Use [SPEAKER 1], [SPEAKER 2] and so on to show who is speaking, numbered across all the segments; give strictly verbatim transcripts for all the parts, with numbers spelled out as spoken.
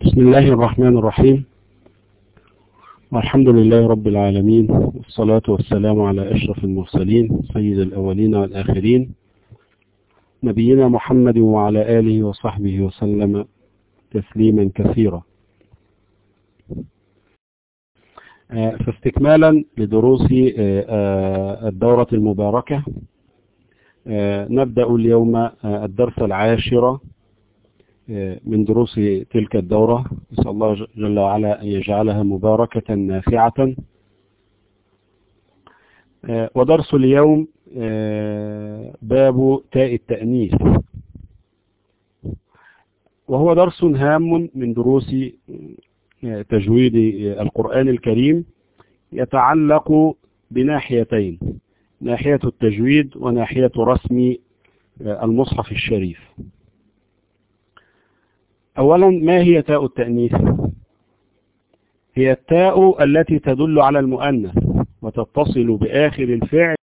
[SPEAKER 1] بسم الله الرحمن الرحيم، والحمد لله رب العالمين، والصلاة والسلام على أشرف المرسلين سيد الأولين والآخرين نبينا محمد وعلى آله وصحبه وسلم تسليما كثيرا. فاستكمالا لدروس الدورة المباركة، نبدأ اليوم الدرس العاشر من دروس تلك الدورة. نسأل الله جل وعلا أن يجعلها مباركة نافعة. ودرس اليوم باب تاء التأنيث، وهو درس هام من دروس تجويد القرآن الكريم، يتعلق بناحيتين: ناحية التجويد وناحية رسم المصحف الشريف. أولا، ما هي تاء التأنيث؟ هي التاء التي تدل على المؤنث وتتصل بآخر الفعل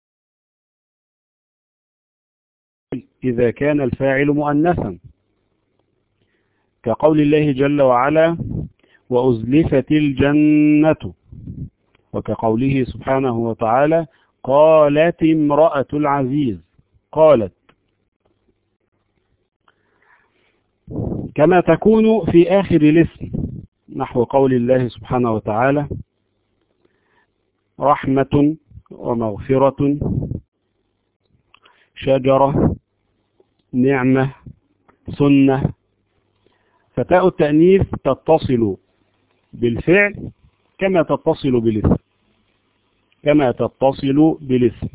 [SPEAKER 1] إذا كان الفاعل مؤنثا، كقول الله جل وعلا: وأزلفت الجنة، وكقوله سبحانه وتعالى: قالت امرأة العزيز. قالت. كما تكون في آخر الاسم، نحو قول الله سبحانه وتعالى: رحمة ومغفرة، شجرة، نعمة، سنة. فتاء التأنيث تتصل بالفعل كما تتصل بالاسم كما تتصل بالاسم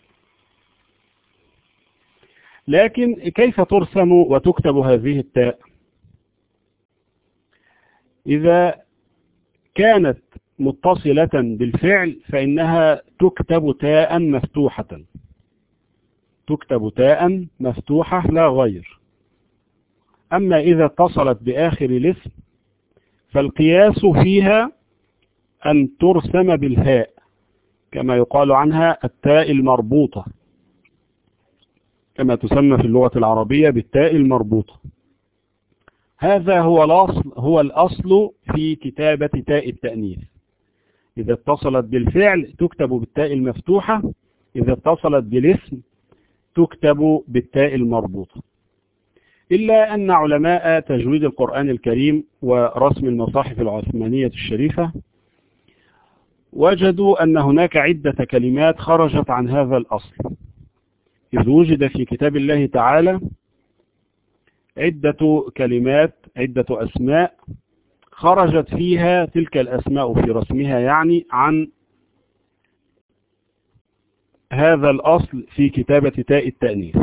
[SPEAKER 1] لكن كيف ترسم وتكتب هذه التاء؟ إذا كانت متصلة بالفعل فإنها تكتب تاء مفتوحة تكتب تاء مفتوحة لا غير. أما إذا اتصلت بآخر الاسم فالقياس فيها أن ترسم بالهاء، كما يقال عنها التاء المربوطة، كما تسمى في اللغة العربية بالتاء المربوطة. هذا هو الأصل هو الأصل في كتابة تاء التأنيث. إذا اتصلت بالفعل تكتب بالتاء المفتوحة، إذا اتصلت بالاسم تكتب بالتاء المربوطة. إلا أن علماء تجويد القرآن الكريم ورسم المصاحف العثمانية الشريفة وجدوا أن هناك عدة كلمات خرجت عن هذا الأصل، إذ وجد في كتاب الله تعالى عدة كلمات عدة أسماء خرجت فيها تلك الأسماء في رسمها يعني عن هذا الأصل في كتابة تاء التأنيث.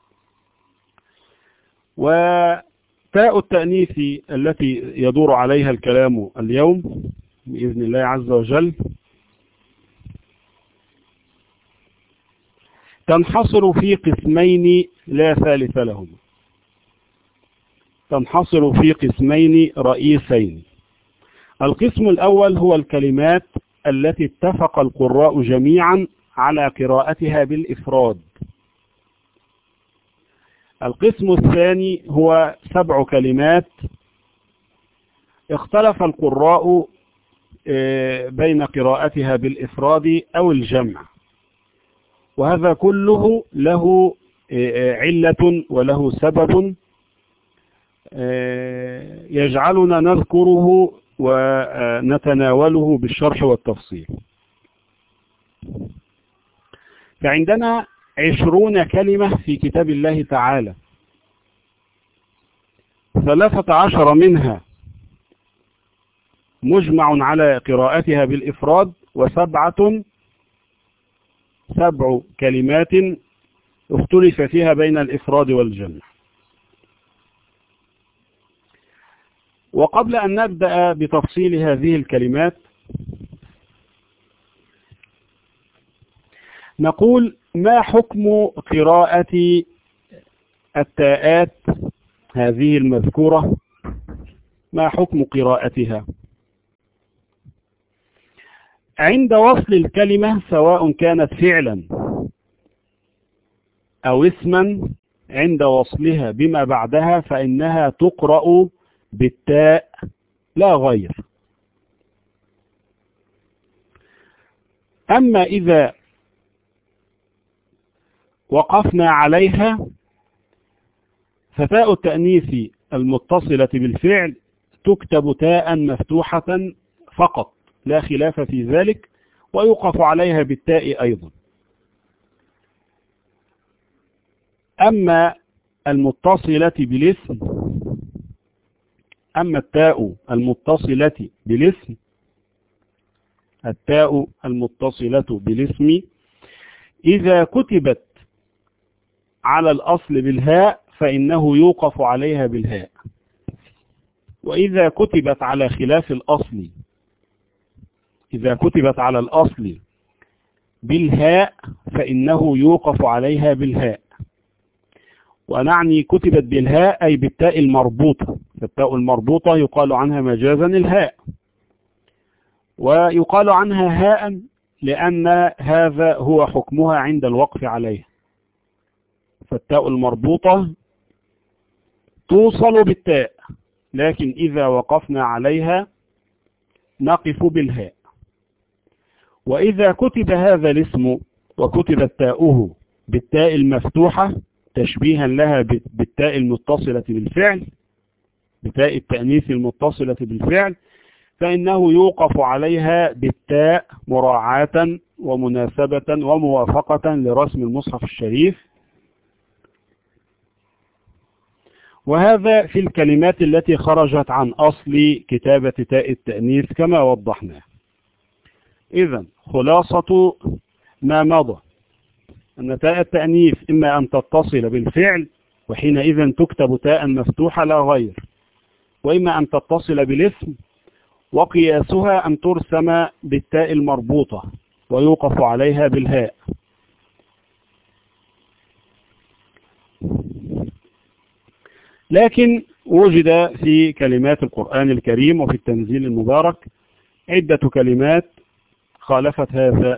[SPEAKER 1] وتاء التأنيث التي يدور عليها الكلام اليوم بإذن الله عز وجل تنحصر في قسمين لا ثالث لهما تنحصر في قسمين رئيسين. القسم الأول هو الكلمات التي اتفق القراء جميعا على قراءتها بالإفراد. القسم الثاني هو سبع كلمات اختلف القراء بين قراءتها بالإفراد أو الجمع، وهذا كله له علة وله سبب يجعلنا نذكره ونتناوله بالشرح والتفصيل. فعندنا عشرون كلمة في كتاب الله تعالى، ثلاثة عشر منها مجمع على قراءتها بالإفراد، وسبعة سبع كلمات اختلف فيها بين الإفراد والجمع. وقبل أن نبدأ بتفصيل هذه الكلمات نقول: ما حكم قراءة التاءات هذه المذكورة؟ ما حكم قراءتها؟ عند وصل الكلمة سواء كانت فعلا أو اسما، عند وصلها بما بعدها فإنها تقرأ بالتاء لا غير. أما إذا وقفنا عليها فتاء التأنيث المتصلة بالفعل تكتب تاء مفتوحة فقط لا خلاف في ذلك، ويوقف عليها بالتاء أيضا. أما المتصلة بالاسم أما التاء المتصلة بالاسم التاء المتصلة بالاسم إذا كتبت على الأصل بالهاء فإنه يوقف عليها بالهاء، وإذا كتبت على خلاف الأصل إذا كتبت على الأصل بالهاء فإنه يوقف عليها بالهاء. ونعني كتبت بالهاء أي بالتاء المربوطة، فالتاء المربوطة يقال عنها مجازا الهاء، ويقال عنها هاء لأن هذا هو حكمها عند الوقف عليها. فالتاء المربوطة توصل بالتاء، لكن إذا وقفنا عليها نقف بالهاء. وإذا كتب هذا الاسم وكتبت تاؤه بالتاء المفتوحة تشبيها لها بالتاء المتصلة بالفعل بتاء التأنيث المتصلة بالفعل فإنه يوقف عليها بالتاء مراعاة ومناسبة وموافقة لرسم المصحف الشريف. وهذا في الكلمات التي خرجت عن أصل كتابة تاء التأنيث كما وضحنا. إذن خلاصة ما مضى أن تاء التأنيث إما أن تتصل بالفعل وحينئذ تكتب تاء مفتوحة لا غير، وإما أن تتصل بالاسم وقياسها أن ترسم بالتاء المربوطة ويوقف عليها بالهاء. لكن وجد في كلمات القرآن الكريم وفي التنزيل المبارك عدة كلمات خالفت هذا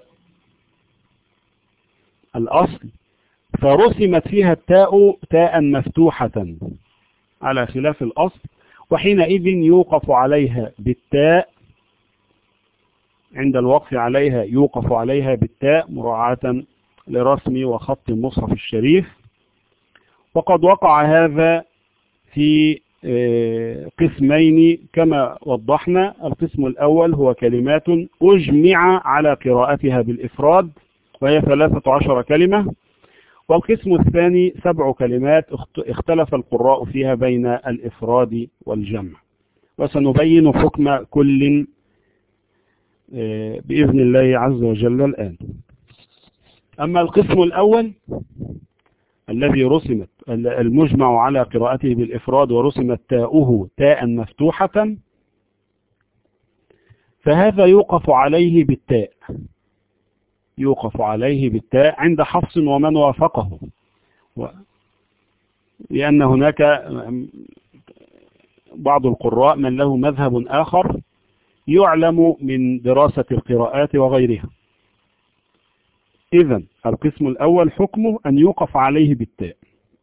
[SPEAKER 1] الأصل فرسمت فيها التاء تاء مفتوحة على خلاف الأصل، وحينئذ يوقف عليها بالتاء عند الوقف عليها يوقف عليها بالتاء مراعاة لرسم وخط المصحف الشريف. وقد وقع هذا في قسمين كما وضحنا. القسم الأول هو كلمات أجمع على قراءتها بالإفراد وهي ثلاثة عشر كلمة، والقسم الثاني سبع كلمات اختلف القراء فيها بين الإفراد والجمع، وسنبين حكم كل بإذن الله عز وجل الآن. أما القسم الأول الذي رسمت المجمع على قراءته بالإفراد ورسمت تاؤه تاء مفتوحة فهذا يوقف عليه بالتاء يوقف عليه بالتاء عند حفص ومن وافقه، لأن هناك بعض القراء من له مذهب آخر يعلم من دراسة القراءات وغيرها. إذن القسم الأول حكمه أن يوقف عليه بالتاء.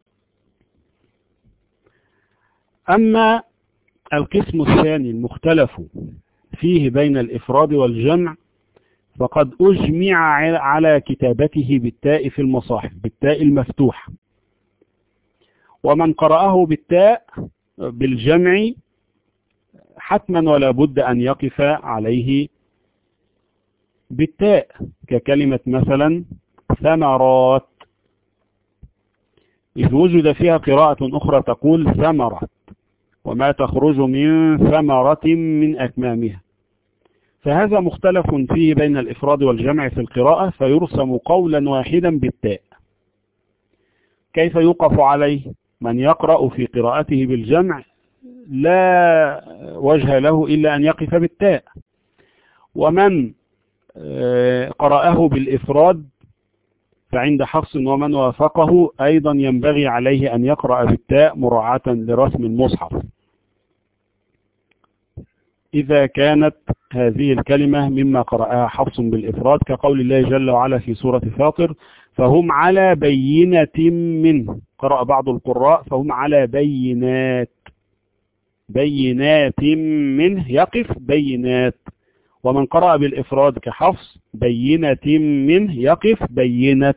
[SPEAKER 1] أما القسم الثاني المختلف فيه بين الإفراد والجمع فقد أجمع على كتابته بالتاء في المصاحف بالتاء المفتوح، ومن قرأه بالتاء بالجمع حتما ولا بد أن يقف عليه بالتاء، ككلمة مثلا ثمرات، إذ وجد فيها قراءة أخرى تقول ثمرات وما تخرج من ثمرة من أكمامها. فهذا مختلف فيه بين الإفراد والجمع في القراءة فيرسم قولا واحدا بالتاء. كيف يوقف عليه؟ من يقرأ في قراءته بالجمع لا وجه له إلا أن يقف بالتاء، ومن قرأه بالإفراد فعند حفص ومن وافقه أيضا ينبغي عليه أن يقرأ بالتاء مراعاة لرسم المصحف إذا كانت هذه الكلمة مما قرأها حفص بالإفراد، كقول الله جل وعلا في سورة فاطر فهم على بينة منه. قرأ بعض القراء فهم على بينات، بينات منه يقف بينات. ومن قرأ بالإفراد كحفص بينة منه يقف بينت.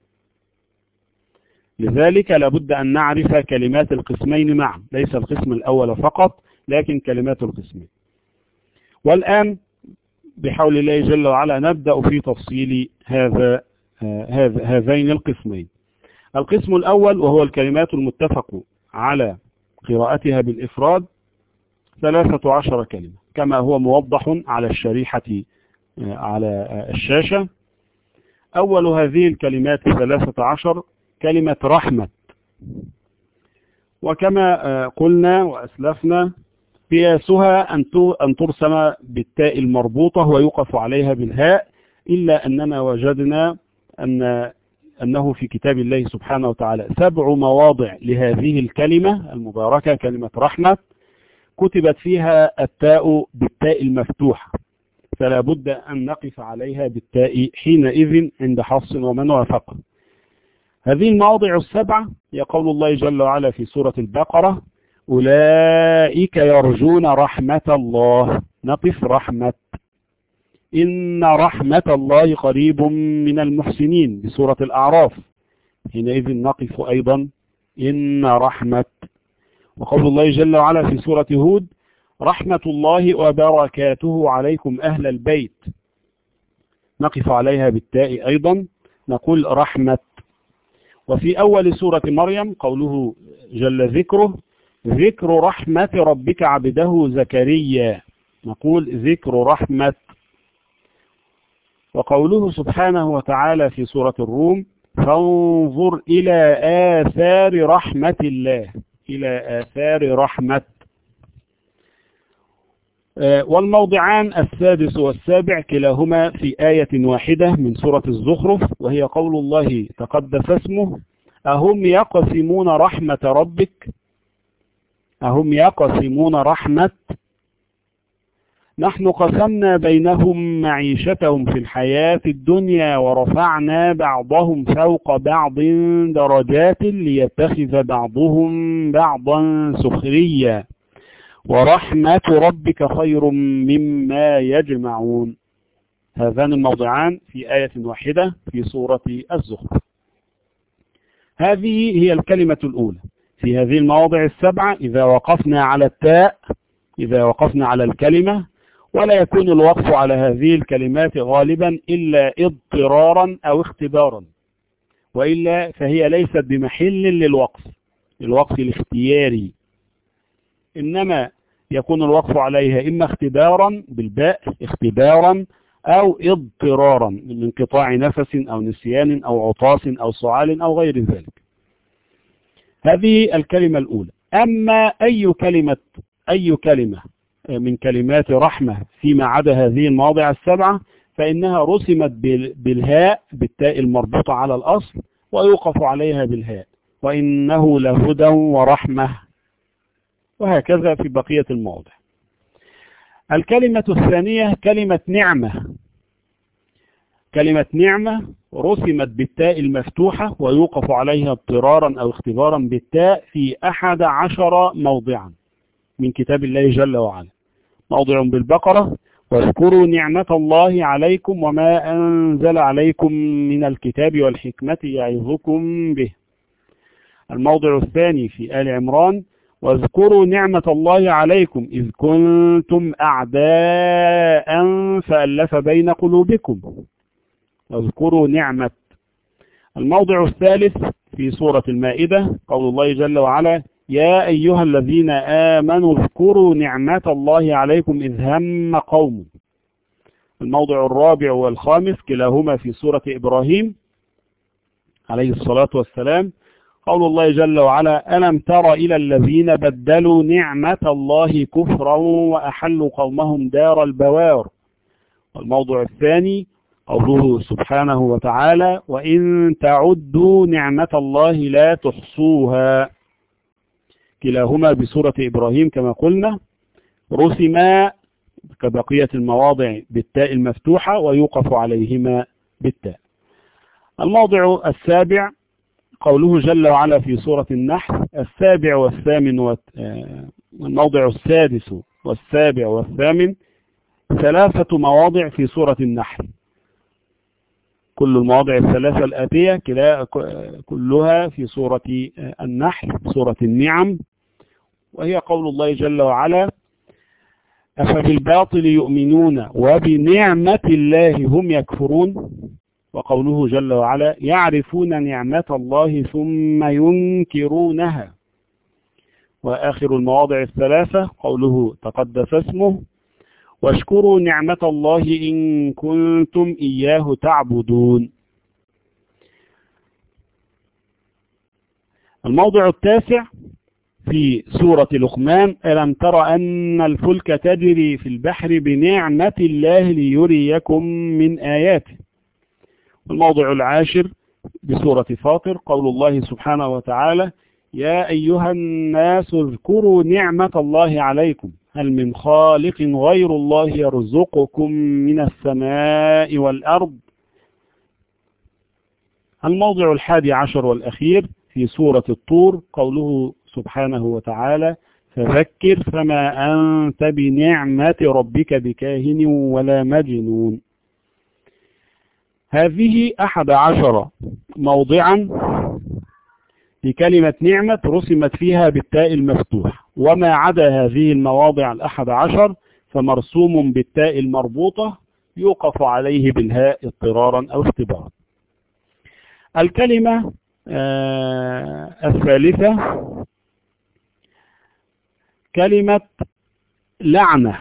[SPEAKER 1] لذلك لابد أن نعرف كلمات القسمين معا، ليس القسم الأول فقط لكن كلمات القسمين. والآن بحول الله جل وعلا نبدأ في تفصيل هذا هذين القسمين. القسم الأول وهو الكلمات المتفق على قراءتها بالإفراد ثلاثة عشر كلمة كما هو موضح على الشريحة على الشاشة. أول هذه الكلمات ثلاثة عشر كلمة رحمة، وكما قلنا وأسلفنا قياسها أن ترسم بالتاء المربوطة ويوقف عليها بالهاء، إلا أننا وجدنا أن أنه في كتاب الله سبحانه وتعالى سبع مواضع لهذه الكلمة المباركة كلمة رحمة كتبت فيها التاء بالتاء المفتوحة، فلا بد أن نقف عليها بالتاء حينئذ عند حفص ومن وافقه. هذه المواضع السبعة هي قول الله جل وعلا في سورة البقرة أولئك يرجون رحمة الله، نقف رحمة. إن رحمة الله قريب من المحسنين بسورة الأعراف، حينئذ نقف أيضا إن رحمة. وقول الله جل وعلا في سورة هود رحمة الله وبركاته عليكم أهل البيت، نقف عليها بالتاء أيضا نقول رحمة. وفي أول سورة مريم قوله جل ذكره ذكر رحمة ربك عبده زكريا، نقول ذكر رحمة. وقوله سبحانه وتعالى في سورة الروم فانظر إلى آثار رحمة الله، إلى آثار رحمة. والموضعان السادس والسابع كلاهما في آية واحدة من سورة الزخرف، وهي قول الله تقدس اسمه أهم يقسمون رحمة ربك، أهم يقسمون رحمة نحن قسمنا بينهم معيشتهم في الحياة الدنيا ورفعنا بعضهم فوق بعض درجات ليتخذ بعضهم بعضا سخريا ورحمة ربك خير مما يجمعون. هذان الموضعان في آية واحدة في سورة الزخرف. هذه هي الكلمة الأولى في هذه المواضع السبعة. إذا وقفنا على التاء، إذا وقفنا على الكلمة، ولا يكون الوقف على هذه الكلمات غالبا إلا اضطرارا أو اختبارا، وإلا فهي ليست بمحل للوقف، الوقف الاختياري، إنما يكون الوقف عليها إما اختبارا بالباء اختبارا أو اضطرارا من انقطاع نفس أو نسيان أو عطاس أو صعال أو غير ذلك. هذه الكلمة الأولى. أما أي كلمة أي كلمة من كلمات رحمة فيما عدا هذه المواضع السبعة فإنها رسمت بالهاء بالتاء المربوطة على الأصل ويوقف عليها بالهاء، وإنه لهدى ورحمة، وهكذا في بقية المواضع. الكلمة الثانية كلمة نعمة. كلمة نعمة رسمت بالتاء المفتوحة ويوقف عليها اضطرارا أو اختبارا بالتاء في أحد عشر موضعا من كتاب الله جل وعلا. موضع بالبقرة واذكروا نعمة الله عليكم وما أنزل عليكم من الكتاب والحكمة يعظكم به. الموضع الثاني في آل عمران واذكروا نعمة الله عليكم إذ كنتم أعداء فألف بين قلوبكم، واذكروا نعمة. الموضع الثالث في سورة المائدة قول الله جل وعلا يا أيها الذين آمنوا اذكروا نعمة الله عليكم إذ هم قوم. الموضع الرابع والخامس كلاهما في سورة إبراهيم عليه الصلاة والسلام قول الله جل وعلا ألم تر إلى الذين بدلوا نعمة الله كفرا وأحلوا قومهم دار البوار. والموضع الثاني قوله سبحانه وتعالى وإن تعدوا نعمة الله لا تحصوها. كلاهما بسورة إبراهيم كما قلنا رسما كبقية المواضع بالتاء المفتوحة ويوقف عليهما بالتاء. الموضع السابع قوله جل وعلا في سورة النحل السابع والثامن الموضع السادس والسابع والثامن ثلاثة مواضع في سورة النحل. كل المواضع الثلاثة الآتية كلها في سورة النحل، سورة النعم، وهي قول الله جل وعلا: أفبالباطل يؤمنون وبنعمة الله هم يكفرون. وقوله جل وعلا: يعرفون نعمة الله ثم ينكرونها. وآخر المواضع الثلاثة قوله تقدس اسمه: واشكروا نعمة الله إن كنتم إياه تعبدون. الموضع التاسع في سورة لقمان: ألم تر أن الفلك تجري في البحر بنعمة الله ليريكم من آياته. الموضع العاشر بسورة فاطر قول الله سبحانه وتعالى: يا أيها الناس اذكروا نعمة الله عليكم هل من خالق غير الله يرزقكم من السماء والأرض. الموضع الحادي عشر والأخير في سورة الطور قوله سبحانه وتعالى: فذكر فما أنت بنعمة ربك بكاهن ولا مجنون. هذه أحد عشر موضعا لكلمة نعمة رسمت فيها بالتاء المفتوح، وما عدا هذه المواضع الأحد عشر فمرسوم بالتاء المربوطة يوقف عليه بالهاء اضطرارا أو اختبارا. الكلمة آه الثالثة كلمة لعنة.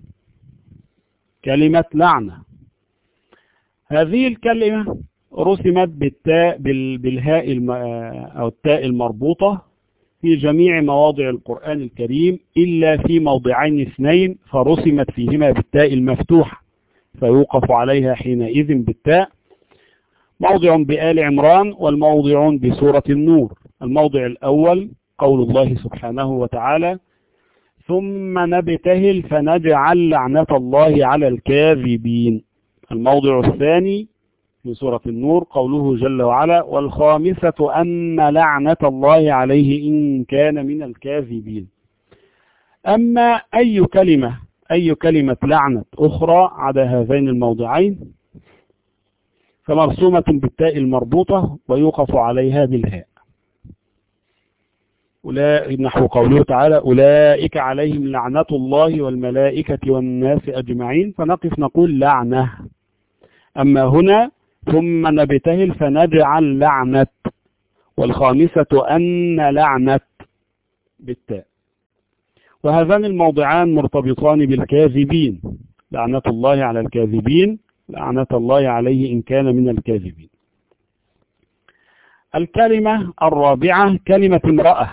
[SPEAKER 1] كلمة لعنة هذه الكلمة رسمت بالتاء بالهاء أو التاء المربوطة في جميع مواضع القرآن الكريم إلا في موضعين اثنين فرسمت فيهما بالتاء المفتوحة فيوقف عليها حينئذ بالتاء. موضع بآل عمران والموضع بسورة النور. الموضع الأول قول الله سبحانه وتعالى: ثم نبتهل فنجعل لعنة الله على الكاذبين. الموضع الثاني في سورة النور قوله جل وعلا: والخامسة أن لعنة الله عليه إن كان من الكاذبين. أما أي كلمة أي كلمة لعنة أخرى عدا هذين الموضعين فمرسومة بالتاء المربوطة ويوقف عليها بالهاء. أولئك نحو قوله تعالى: أولئك عليهم لعنة الله والملائكة والناس أجمعين، فنقف نقول لعنة. أما هنا ثم نبتهل فنجعل لعنة، والخامسة أن لعنة بالتاء. وهذان الموضعان مرتبطان بالكاذبين: لعنة الله على الكاذبين، لعنة الله عليه إن كان من الكاذبين. الكلمة الرابعة كلمة امرأة.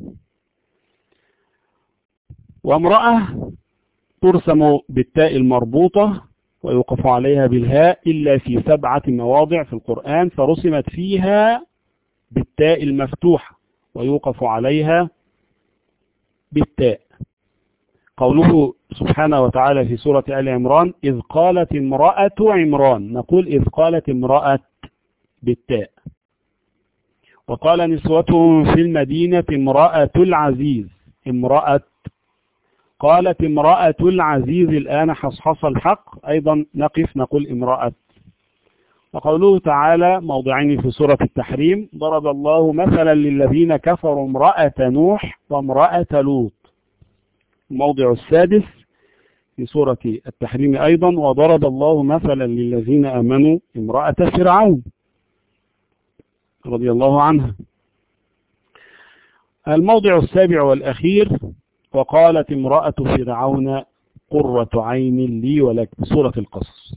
[SPEAKER 1] وامرأة ترسم بالتاء المربوطة ويوقف عليها بالهاء إلا في سبعة مواضع في القرآن فرسمت فيها بالتاء المفتوحة ويوقف عليها بالتاء. قوله سبحانه وتعالى في سورة آل عمران: إذ قالت امرأة عمران، نقول إذ قالت امرأة بالتاء. وقال نسوة في المدينة امرأة العزيز، امرأة. قالت امرأة العزيز الآن حصحص الحق، أيضا نقف نقول امرأة. وقوله تعالى موضعين في سورة التحريم: ضرب الله مثلا للذين كفروا امرأة نوح وامرأة لوط. الموضع السادس في سورة التحريم أيضا: وضرب الله مثلا للذين آمنوا امرأة فرعون رضي الله عنها. الموضع السابع والأخير: وقالت امرأة فرعون قرة عين لي ولك، سورة القصص.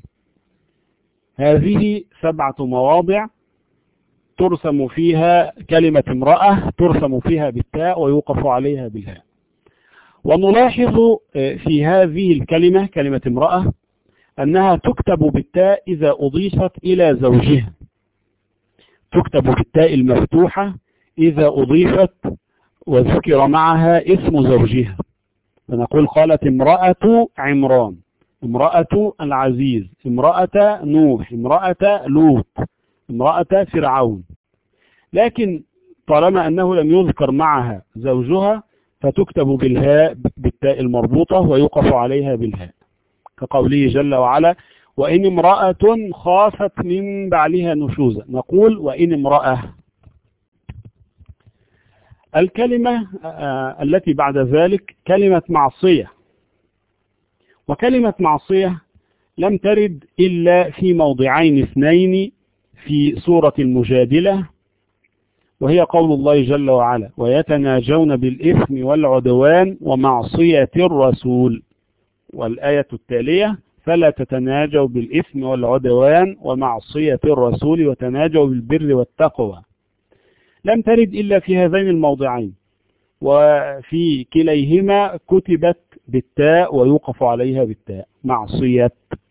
[SPEAKER 1] هذه سبعة مواضع ترسم فيها كلمة امرأة، ترسم فيها بالتاء ويوقف عليها بالهاء. ونلاحظ في هذه الكلمة كلمة امرأة أنها تكتب بالتاء إذا أضيفت إلى زوجها، تكتب بالتاء المفتوحة إذا أضيفت وذكر معها اسم زوجها، فنقول قالت امرأة عمران، امرأة العزيز، امرأة نوح، امرأة لوط، امرأة فرعون. لكن طالما أنه لم يذكر معها زوجها فتكتب بالهاء بالتاء المربوطة ويوقف عليها بالهاء، كقوله جل وعلا: وإن امرأة خافت من بعلها نشوزا، نقول وإن امرأة. الكلمة التي بعد ذلك كلمة معصية، وكلمة معصية لم ترد إلا في موضعين اثنين في سورة المجادلة، وهي قول الله جل وعلا: ويتناجون بالإثم والعدوان ومعصية الرسول، والآية التالية: فلا تتناجوا بالإثم والعدوان ومعصية الرسول وتناجوا بالبر والتقوى. لم ترد إلا في هذين الموضعين، وفي كليهما كتبت بالتاء ويوقف عليها بالتاء، معصية.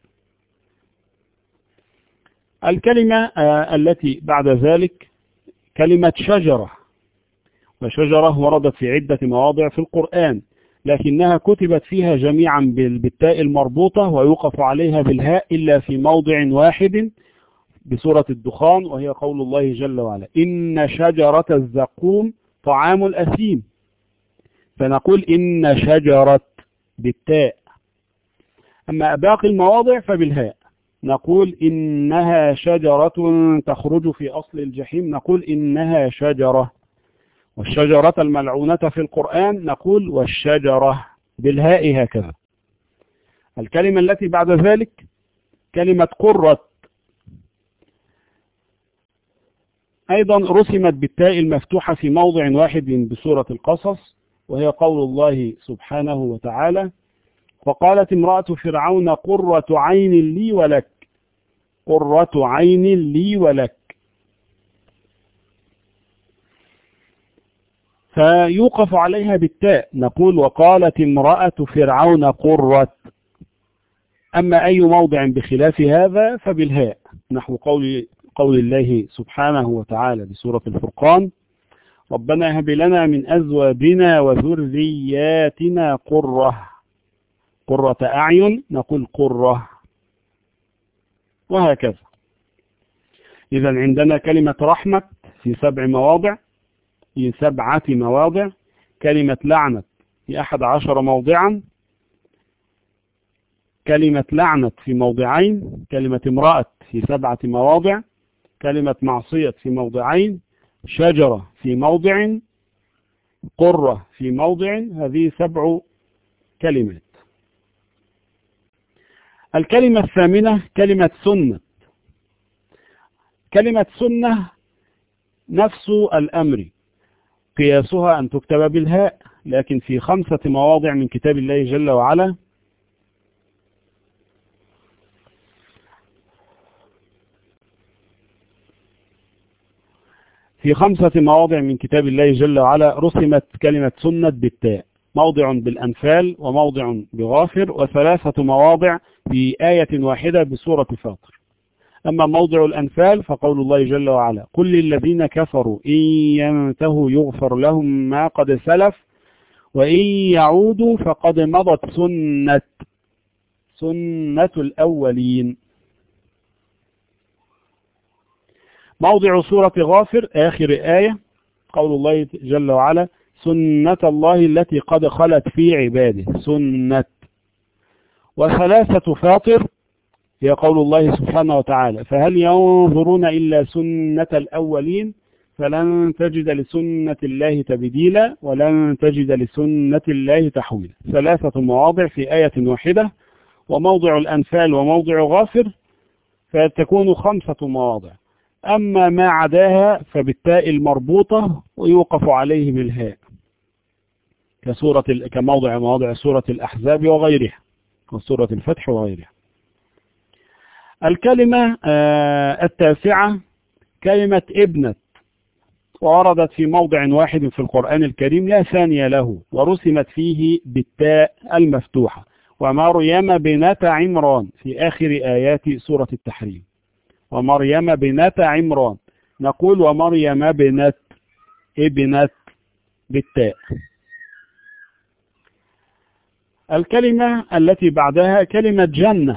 [SPEAKER 1] الكلمة التي بعد ذلك كلمة شجرة، وشجرة وردت في عدة مواضع في القرآن، لكنها كتبت فيها جميعا بالتاء المربوطة ويوقف عليها بالهاء إلا في موضع واحد بسورة الدخان، وهي قول الله جل وعلا: إن شجرة الزقوم طعام الأثيم، فنقول إن شجرة بالتاء. أما باقي المواضع فبالهاء، نقول إنها شجرة تخرج في أصل الجحيم، نقول إنها شجرة. والشجرة الملعونة في القرآن نقول والشجرة بالهاء هكذا. الكلمة التي بعد ذلك كلمة قرة، أيضا رسمت بالتاء المفتوحة في موضع واحد بسورة القصص، وهي قول الله سبحانه وتعالى: وقالت امرأة فرعون قرة عين لي ولك، قرة عين لي ولك. فيوقف عليها بالتاء، نقول وقالت امرأة فرعون قرة. أما أي موضع بخلاف هذا فبالهاء، نحو قول قول الله سبحانه وتعالى بسورة الفرقان: ربنا هب لنا من أزواجنا وذرياتنا قرة قرة أعين، نقول قرة، وهكذا. إذا عندنا كلمة رحمة في سبع مواضع، في سبعة مواضع. كلمة لعنة في أحد عشر موضعا. كلمة لعنة في موضعين. كلمة امرأة في سبعة مواضع. كلمة معصية في موضعين. شجرة في موضع. قرة في موضع. هذه سبع كلمات. الكلمة الثامنة كلمة سنة. كلمة سنة نفس الأمر، قياسها أن تكتب بالهاء، لكن في خمسة مواضع من كتاب الله جل وعلا في خمسة مواضع من كتاب الله جل وعلا رسمت كلمة سنة بالتاء، موضع بالأنفال وموضع بغافر، وثلاثة مواضع في آية واحدة بسورة فاطر. أما موضع الأنفال فقول الله جل وعلا: قل للذين كفروا إن ينتهوا يغفر لهم ما قد سلف وإن يعودوا فقد مضت سنة سنة الأولين. موضع سورة غافر آخر آية قول الله جل وعلا: سنة الله التي قد خلت في عباده، سنة. وثلاثة فاطر هي قول الله سبحانه وتعالى: فهل ينظرون إلا سنة الأولين فلن تجد لسنة الله تبديلا ولن تجد لسنة الله تحويلا. ثلاثة مواضع في آية واحدة، وموضع الأنفال وموضع غافر فتكون خمسة مواضع. أما ما عداها فبالتاء المربوطة ويوقف عليه بالهاء، كسورة كموضع مواضع سورة الأحزاب وغيرها وسورة الفتح وغيرها. الكلمة التاسعة كلمة ابنة، ووردت في موضع واحد في القرآن الكريم لا ثاني له، ورسمت فيه بالتاء المفتوحة: ومريم بنت عمران في آخر آيات سورة التحريم. ومريم بنت عمران، نقول ومريم بنت ابنت بالتاء. الكلمة التي بعدها كلمة جنة،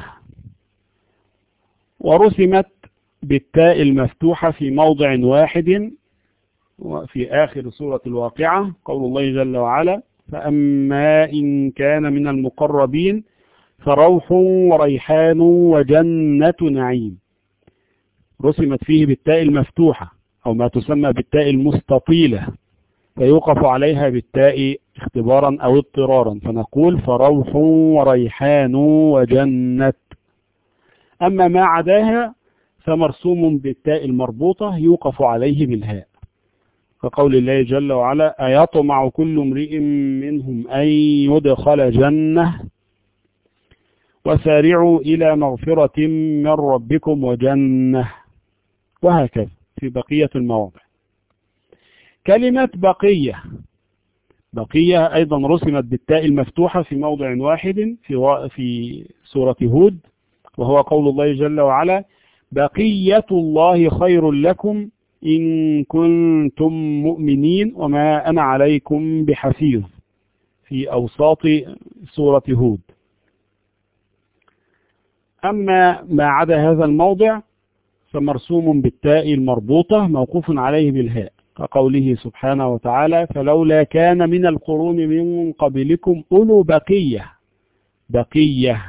[SPEAKER 1] ورسمت بالتاء المفتوحة في موضع واحد وفي آخر سورة الواقعة قول الله جل وعلا: فأما إن كان من المقربين فروح وريحان وجنة نعيم. رسمت فيه بالتاء المفتوحة أو ما تسمى بالتاء المستطيلة، فيوقف عليها بالتاء اختبارا أو اضطرارا، فنقول فروح وريحان وجنة. أما ما عداها فمرسوم بالتاء المربوطة يوقف عليه بالهاء، كقول الله جل وعلا أيطمع كل امرئ منهم أن يدخل جنة وسارعوا إلى مغفرة من ربكم وجنة، وهكذا في بقية المواضع. كلمة بقية بقية أيضا رسمت بالتاء المفتوحة في موضع واحد في في سورة هود، وهو قول الله جل وعلا بقية الله خير لكم إن كنتم مؤمنين وما أنا عليكم بحفيظ، في أوساط سورة هود. أما ما عدا هذا الموضع فمرسوم بالتاء المربوطة موقوف عليه بالهاء، كقوله سبحانه وتعالى فلولا كان من القرون من قبلكم أولو بقية. بقية.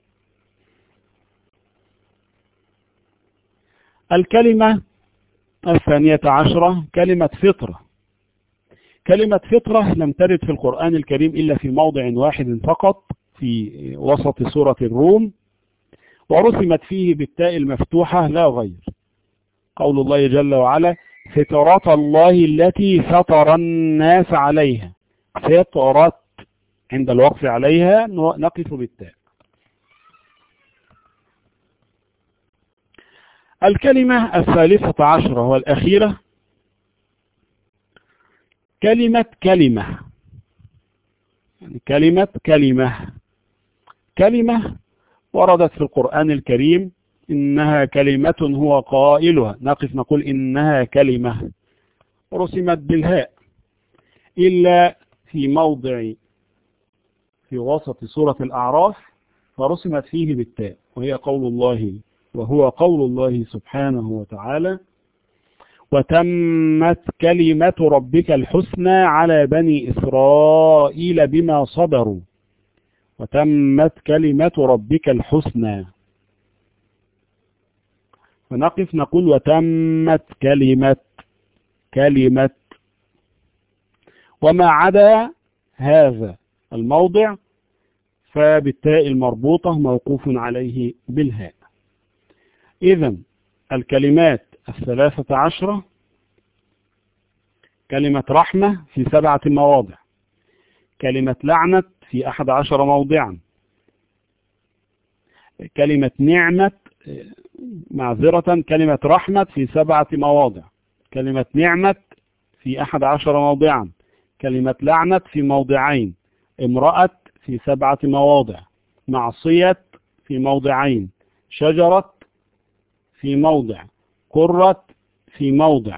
[SPEAKER 1] الكلمة الثانية عشرة كلمة فطرة. كلمة فطرة لم ترد في القرآن الكريم إلا في موضع واحد فقط في وسط سورة الروم، ورسمت فيه بالتاء المفتوحة لا غير، قول الله جل وعلا فطرة الله التي فطر الناس عليها. فطرة عند الوقف عليها نقف بالتاء. الكلمة الثالثة عشرة والأخيرة كلمة كلمة. يعني كلمة كلمة كلمة وردت في القرآن الكريم إنها كلمة هو قائلها، نقف نقول إنها كلمة، رسمت بالهاء إلا في موضع في وسط سورة الأعراف فرسمت فيه بالتاء، وهي قول الله وهو قول الله سبحانه وتعالى وتمت كلمة ربك الحسنى على بني إسرائيل بما صبروا. وتمت كلمة ربك الحسنى، فنقف نقول وتمت كلمة كلمة. وما عدا هذا الموضع فبالتاء المربوطة موقوف عليه بالهاء. إذن الكلمات الثلاثة عشرة كلمة رحمة في سبعة مواضع، كلمة لعنة في أحد عشر موضعا، كلمة نعمة معذرة كلمة رحمة في سبعة مواضع، كلمة نعمة في أحد عشر موضعا، كلمة لعنة في موضعين، امرأة في سبعة مواضع، معصية في موضعين، شجرة في موضع، قرة في موضع،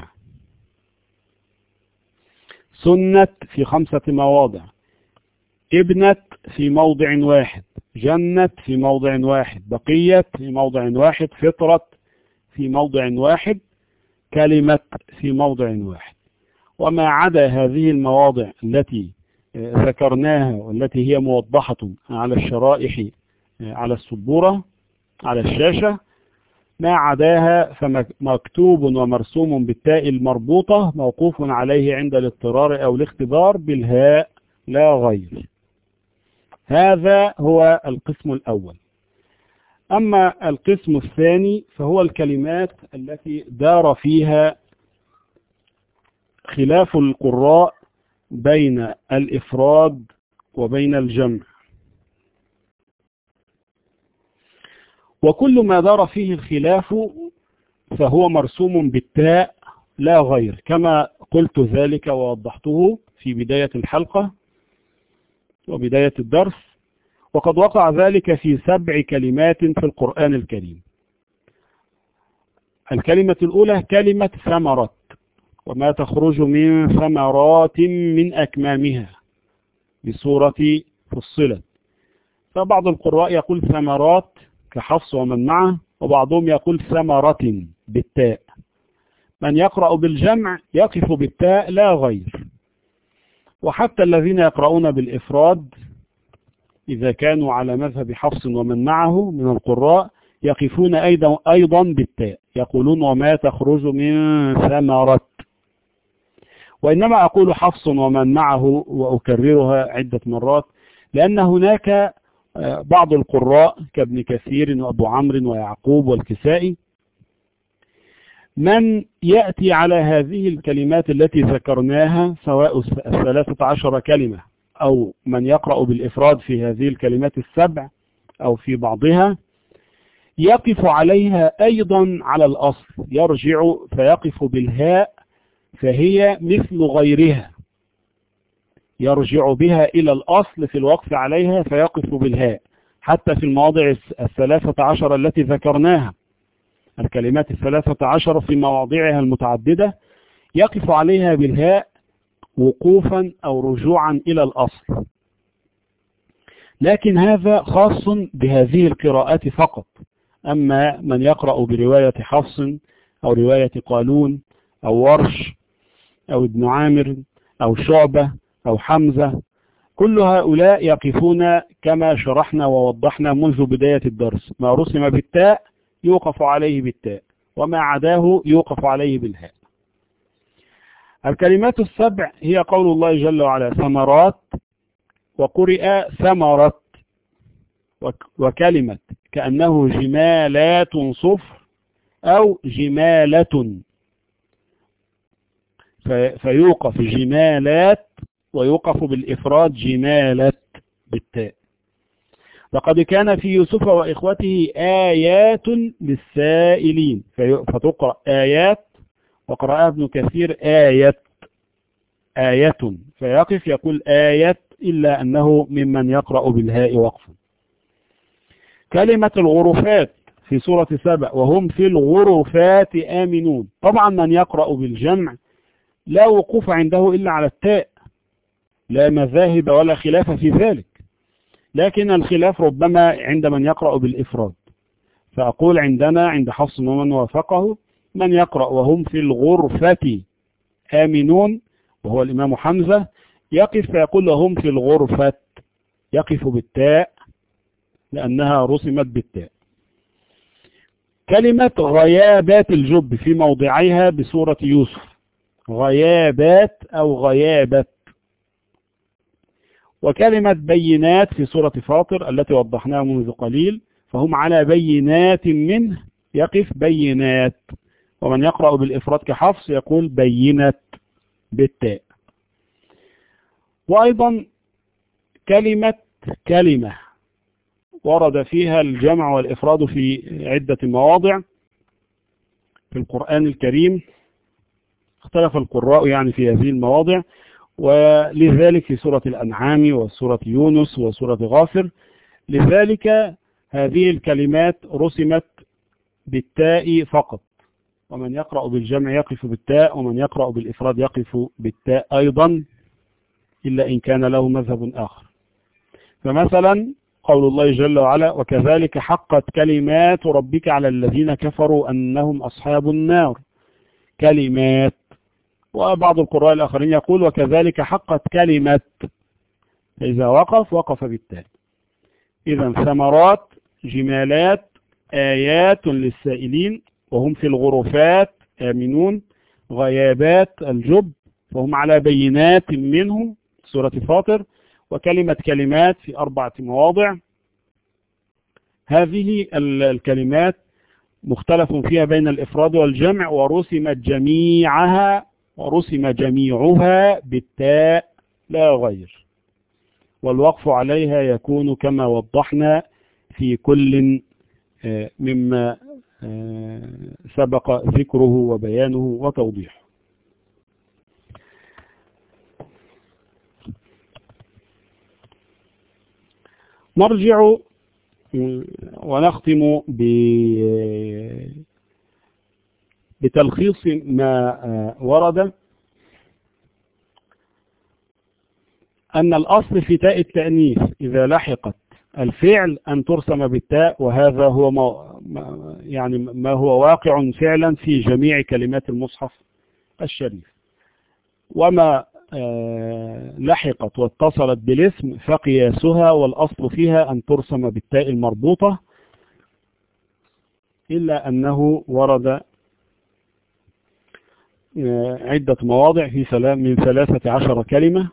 [SPEAKER 1] سنة في خمسة مواضع، ابنة في موضع واحد، جنة في موضع واحد، بقية في موضع واحد، فطرة في موضع واحد، كلمة في موضع واحد. وما عدا هذه المواضع التي ذكرناها والتي هي موضحة على الشرائح على السبورة على الشاشة، ما عداها فمكتوب ومرسوم بالتاء المربوطة موقوف عليه عند الاضطرار أو الاختبار بالهاء لا غير. هذا هو القسم الأول. أما القسم الثاني فهو الكلمات التي دار فيها خلاف القراء بين الإفراد وبين الجمع، وكل ما دار فيه الخلاف فهو مرسوم بالتاء لا غير، كما قلت ذلك ووضحته في بداية الحلقة وبداية الدرس. وقد وقع ذلك في سبع كلمات في القرآن الكريم. الكلمة الأولى كلمة ثمرة، وما تخرج من ثمرات من أكمامها بسورة فصلت. فبعض القراء يقول ثمرات كحفص ومن معه، وبعضهم يقول ثمرة بالتاء. من يقرأ بالجمع يقف بالتاء لا غير. وحتى الذين يقرؤون بالإفراد إذا كانوا على مذهب حفص ومن معه من القراء يقفون أيضا أيضا بالتاء، يقولون وما تخرج من ثمرة. وإنما أقول حفص ومن معه وأكررها عدة مرات لأن هناك بعض القراء كابن كثير وأبو عمرو ويعقوب والكسائي من يأتي على هذه الكلمات التي ذكرناها سواء الثلاثة عشر كلمة أو من يقرأ بالإفراد في هذه الكلمات السبع أو في بعضها، يقف عليها أيضا على الأصل، يرجع فيقف بالهاء فهي مثل غيرها، يرجع بها إلى الأصل في الوقف عليها فيقف بالهاء حتى في المواضع الثلاثة عشر التي ذكرناها، الكلمات الثلاثة عشر في مواضعها المتعددة يقف عليها بالهاء وقوفا أو رجوعا إلى الأصل. لكن هذا خاص بهذه القراءات فقط. أما من يقرأ برواية حفص أو رواية قالون أو ورش أو ابن عامر أو شعبة أو حمزة، كل هؤلاء يقفون كما شرحنا ووضحنا منذ بداية الدرس، ما رسم بالتاء يوقف عليه بالتاء وما عداه يوقف عليه بالهاء. الكلمات السبع هي قول الله جل وعلا ثمرات، وقرئ ثمرت، وكلمة كأنه جمالات صفر أو جمالة، فيوقف جمالات ويوقف بالإفراد جمالة بالتاء. لقد كان في يوسف وإخوته آيات للسائلين، فتقرأ آيات، وقرأها ابن كثير آيات آية، فيقف يقول آيات إلا أنه ممن يقرأ بالهاء وقفا. كلمة الغرفات في سورة سبأ وهم في الغرفات آمنون، طبعا من يقرأ بالجمع لا وقوف عنده إلا على التاء، لا مذاهب ولا خلاف في ذلك، لكن الخلاف ربما عند من يقرأ بالإفراد. فأقول عندنا عند حفص ومن وافقه من يقرأ وهم في الغرفة آمنون وهو الإمام حمزة يقف فيقول وهم في الغرفة، يقف بالتاء لأنها رسمت بالتاء. كلمة غيابات الجب في موضعيها بسورة يوسف، غيابات أو غيابت. وكلمة بينات في سورة فاطر التي وضحناها منذ قليل، فهم على بينات منه يقف بينات. ومن يقرأ بالإفراد كحفص يقول بينت بالتاء. وأيضا كلمة كلمة ورد فيها الجمع والإفراد في عدة مواضع في القرآن الكريم، اختلف القراء يعني في هذه المواضع، ولذلك في سورة الأنعام وسورة يونس وسورة غافر. لذلك هذه الكلمات رسمت بالتاء فقط، ومن يقرأ بالجمع يقف بالتاء، ومن يقرأ بالإفراد يقف بالتاء أيضا، إلا إن كان له مذهب آخر. فمثلا قول الله جل وعلا وكذلك حقت كلمات ربك على الذين كفروا أنهم أصحاب النار، كلمات. وبعض القراء الآخرين يقول وكذلك حقت كلمة، إذا وقف وقف بالتاء. إذا ثمرات، جمالات، آيات للسائلين وهم في الغرفات آمنون، غيابات الجب فهم على بينات منه سورة فاطر، وكلمة كلمات في أربعة مواضع. هذه الكلمات مختلف فيها بين الإفراد والجمع، ورسمت جميعها ورسم جميعها بالتاء لا غير، والوقف عليها يكون كما وضحنا في كل مما سبق ذكره وبيانه وتوضيحه. نرجع ونختم بتلخيص ما ورد، أن الأصل في تاء التأنيث إذا لحقت الفعل أن ترسم بالتاء، وهذا هو ما يعني ما هو واقع فعلا في جميع كلمات المصحف الشريف. وما لحقت واتصلت بالاسم فقياسها والأصل فيها أن ترسم بالتاء المربوطة، إلا أنه ورد عدة مواضع في من ثلاثة عشر كلمة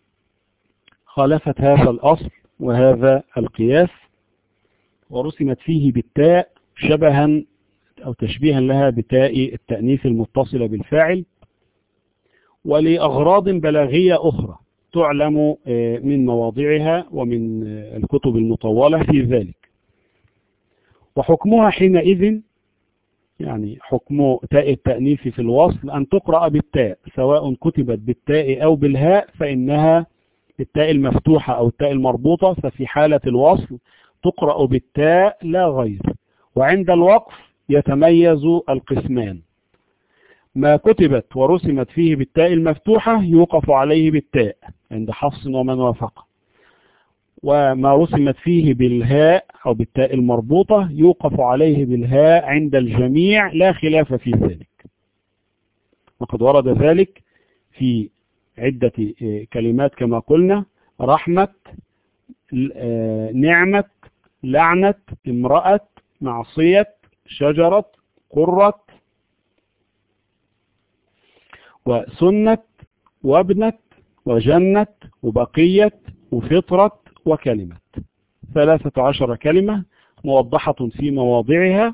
[SPEAKER 1] خالفت هذا الأصل وهذا القياس، ورسمت فيه بالتاء شبها أو تشبيها لها بتاء التأنيث المتصلة بالفاعل، ولأغراض بلاغية أخرى تعلم من مواضعها ومن الكتب المطولة في ذلك. وحكمها حينئذ، يعني حكم تاء التأنيث في الوصل أن تقرأ بالتاء، سواء كتبت بالتاء أو بالهاء فإنها التاء المفتوحة أو التاء المربوطة، ففي حالة الوصل تقرأ بالتاء لا غير. وعند الوقف يتميز القسمان: ما كتبت ورسمت فيه بالتاء المفتوحة يوقف عليه بالتاء عند حفص ومن وافق، وما رسمت فيه بالهاء أو بالتاء المربوطة يوقف عليه بالهاء عند الجميع لا خلاف في ذلك. وقد ورد ذلك في عدة كلمات كما قلنا: رحمة، نعمة، لعنة، امرأة، معصية، شجرة، قرة، وسنة، وابنة، وجنة، وبقية، وفطرة، وكلمة. ثلاثة عشر كلمة موضحة في مواضعها،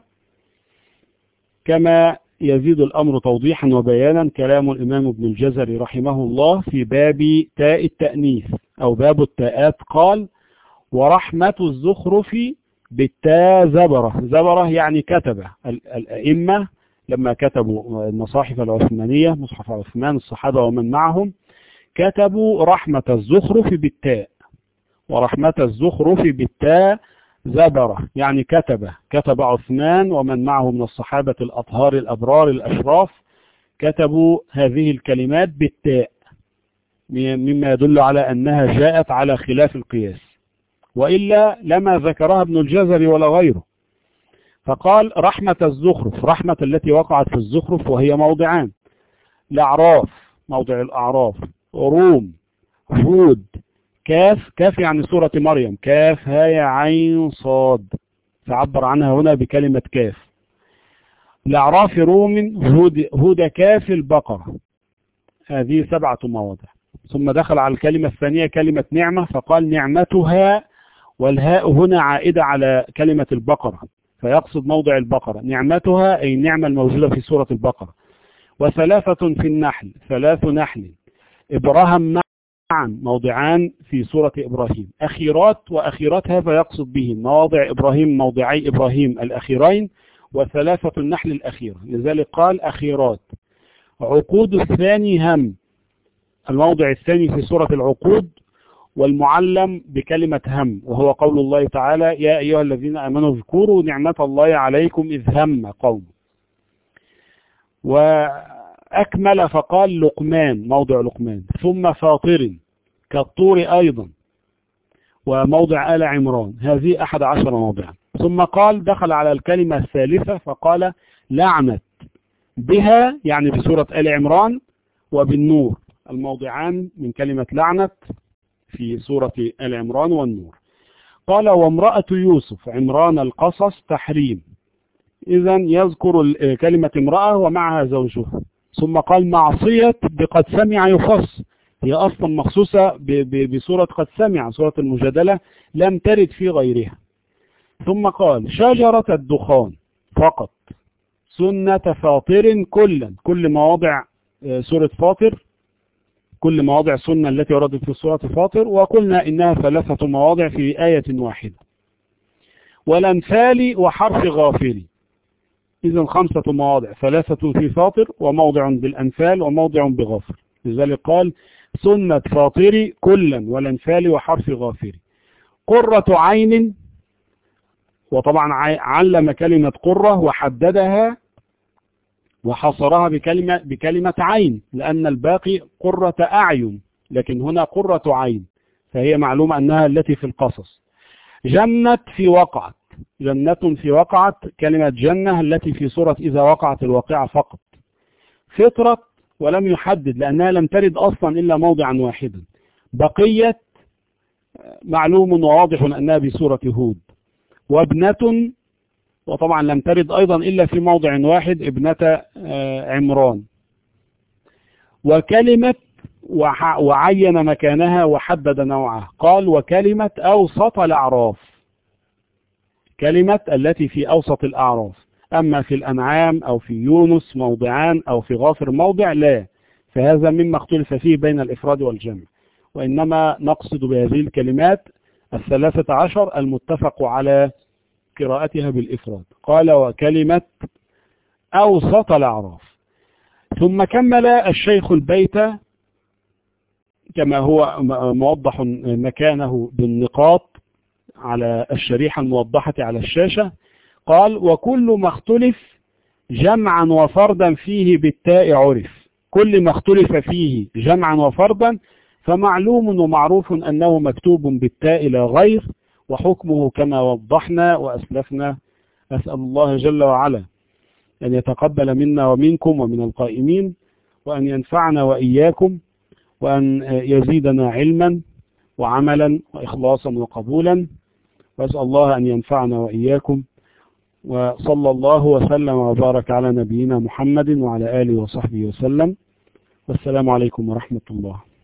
[SPEAKER 1] كما يزيد الأمر توضيحا وبيانا كلام الإمام ابن الجزري رحمه الله في باب تاء التأنيث أو باب التاءات، قال: ورحمة الزخرف بالتاء زبرة. زبرة يعني كتبة الأئمة لما كتبوا المصاحف العثمانية، مصحف عثمان، الصحابة ومن معهم، كتبوا رحمة الزخرف بالتاء، ورحمة الزخرف بالتاء زبرة يعني كتبة. كتب عثمان ومن معه من الصحابة الأطهار الأبرار الأشراف، كتبوا هذه الكلمات بالتاء، مما يدل على أنها جاءت على خلاف القياس، وإلا لما ذكرها ابن الجزري ولا غيره. فقال: رحمة الزخرف، رحمة التي وقعت في الزخرف وهي موضعان: الأعراف، موضع الأعراف، روم، هود، كاف. كاف يعني سورة مريم، كاف هاء عين صاد، فعبر عنها هنا بكلمة كاف. الأعراف، روم، هود، هود، كاف، البقرة. هذه سبعة مواضع. ثم دخل على الكلمة الثانية كلمة نعمة، فقال: نعمتها، والهاء هنا عائدة على كلمة البقرة، فيقصد موضع البقرة. نعمتها أي النعمة الموجودة في سورة البقرة. وثلاثة في النحل، ثلاث نحل. إبراهيم معا، موضعان في سورة إبراهيم. أخيرات، وأخيرات هذا يقصد به مواضع إبراهيم، موضعي إبراهيم الأخيرين، وثلاثة النحل الأخيرة، لذلك قال أخيرات. عقود الثاني هم، الموضع الثاني في سورة العقود، والمعلم بكلمة هم، وهو قول الله تعالى: يا أيها الذين آمنوا اذكروا نعمة الله عليكم إذ هم قوم. وأكمل فقال لقمان، موضع لقمان. ثم فاطر كالطور أيضا، وموضع آل عمران. هذه أحد عشر موضعا. ثم قال دخل على الكلمة الثالثة فقال: لعنت، بها يعني بسورة آل عمران، وبالنور، الموضعان من كلمة لعنت في سورة آل عمران والنور. قال: وامرأة يوسف، عمران، القصص، تحريم. إذن يذكر كلمة امرأة ومعها زوجها. ثم قال: معصية بقد سمع يخص، هي أصلا مخصوصة بسورة قد سمع، سورة المجادلة، لم ترد في غيرها. ثم قال: شجرة الدخان فقط. سنة فاطر كلا، كل مواضع سورة فاطر، كل مواضع سنة التي وردت في سورة فاطر، وقلنا إنها ثلاثة مواضع في آية واحدة. والأنفال وحرف غافري، إذن خمسة مواضع، ثلاثة في فاطر، وموضع بالأنفال، وموضع بغافر. لذلك قال: سنة فاطري كلا، والأنفال وحرف غافري. قرة عين، وطبعا علم كلمة قرة وحددها وحصرها بكلمة, بكلمة عين، لأن الباقي قرة أعين، لكن هنا قرة عين، فهي معلومة أنها التي في القصص. جنة في وقعت، جنة في وقعت، كلمة جنة التي في سورة إذا وقعت الواقعة فقط. فطرة ولم يحدد لأنها لم ترد أصلا إلا موضعا واحدا. بقية معلوم وواضح أنها بسورة هود. وابنة، وطبعا لم ترد أيضا إلا في موضع واحد، ابنة عمران. وكلمة، وعين مكانها وحدد نوعها، قال وكلمة أوسط الأعراف، كلمة التي في أوسط الأعراف. أما في الأنعام أو في يونس موضعان أو في غافر موضع لا، فهذا مما اختلف فيه بين الإفراد والجمع، وإنما نقصد بهذه الكلمات الثلاثة عشر المتفق على قراءتها بالإفراد. قال وكلمة أوسط الأعراف. ثم كمل الشيخ البيت كما هو موضح مكانه بالنقاط على الشريحة الموضحة على الشاشة. قال وكل ما اختلف جمعا وفردا فيه بالتاء عرف. كل ما اختلف فيه جمعا وفردا فمعلوم ومعروف أنه مكتوب بالتاء لا غير، وحكمه كما وضحنا وأسلفنا. أسأل الله جل وعلا أن يتقبل منا ومنكم ومن القائمين، وأن ينفعنا وإياكم، وأن يزيدنا علما وعملا وإخلاصا وقبولا. وأسأل الله أن ينفعنا وإياكم، وصلى الله وسلم وبارك على نبينا محمد وعلى آله وصحبه وسلم. والسلام عليكم ورحمة الله.